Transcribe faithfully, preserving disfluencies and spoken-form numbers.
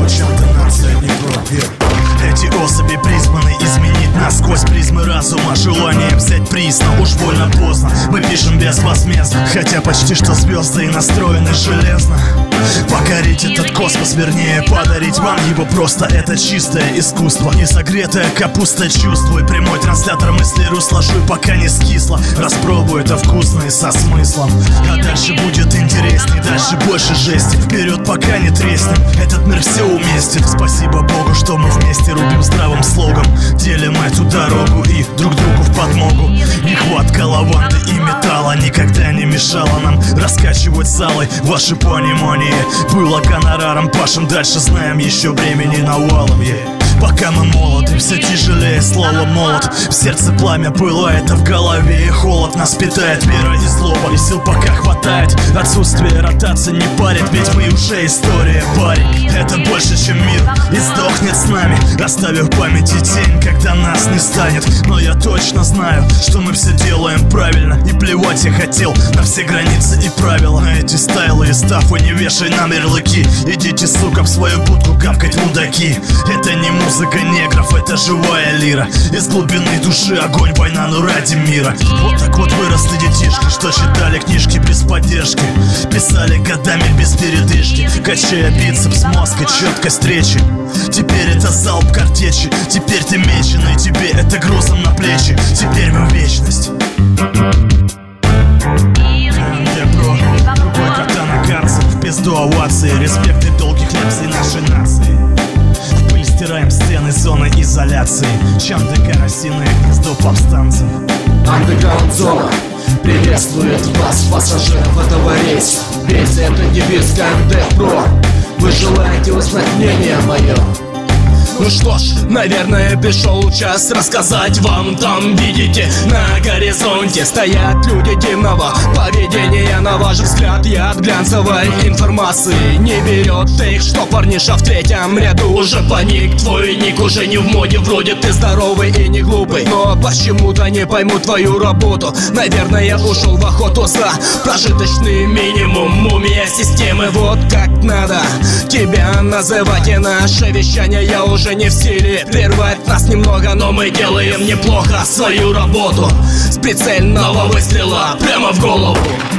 про, чем-то нация не про. Эти особи призваны изменить нас сквозь призмы разума, желанием взять приз, но уж больно поздно. Мы пишем безвозмездно, хотя почти что звезды и настроены железно. Покорить этот космос, вернее подарить вам его, просто это чистое искусство. Не согретая капуста, чувствуй. Прямой транслятор мысли разложу, пока не скисло. Распробуй, это вкусно и со смыслом. А дальше будет интересней, дальше больше жести. Вперед, пока не треснем, этот мир все уместит. Спасибо Богу, что мы вместе рубим здравым слогом, делим эту дорогу и друг другу в подмогу. Нехватка лаванды и металла никогда не мешала нам раскачивать залы. Ваше понимание было гонораром, пашем дальше, знаем, еще времени навалом, yeah. Пока мы молоды, все тяжелее слово молот. В сердце пламя пылает, а в голове и холод. Нас питает вера и злоба, и сил пока хватает. Отсутствие ротации не парит, ведь мы уже история, парень. Это больше, чем мир, и сдохнет с нами, оставив в памяти тень, когда нас не станет. Но я точно знаю, что мы все делаем правильно, и плевать я хотел на все границы и правила. На эти стайлы и стафы не вешай нам ярлыки. Идите, сука, в свою будку кавкать, мудаки. Это не музыка Музыка негров, это живая лира. Из глубины души огонь, война, но ради мира. Вот так вот выросли детишки, что читали книжки без поддержки, писали годами без передышки, качая бицепс, мозг и четкость речи. Теперь это залп картечи, теперь ты меченый, тебе это грузом на плечи. Теперь мы в вечность. Я бро, другой катана карцев, в пизду овации, респект и долгих лет всей нашей нации. Стираем стены зоны изоляции, Чанды карасиное гнездо повстанцев. Андеграунд зона приветствует вас, пассажиров этого рейса. Весь это девиз КМД Про. Вы желаете узнать мнение мое? Ну что ж, наверное, пришел час рассказать вам. Там, видите, на горизонте стоят люди дивного поведения. На ваш взгляд, яд глянцевой информации не берет их, что парниша в третьем ряду уже паник. Твой ник уже не в моде, вроде ты здоровый и не глупый, но почему-то не пойму твою работу. Наверное, я ушел в охоту за прожиточный минимум. Мумия системы, вот как надо тебя называть. И наше вещание я уже не в силе прервать нас немного, но мы делаем неплохо свою работу. С прицельного выстрела прямо в голову.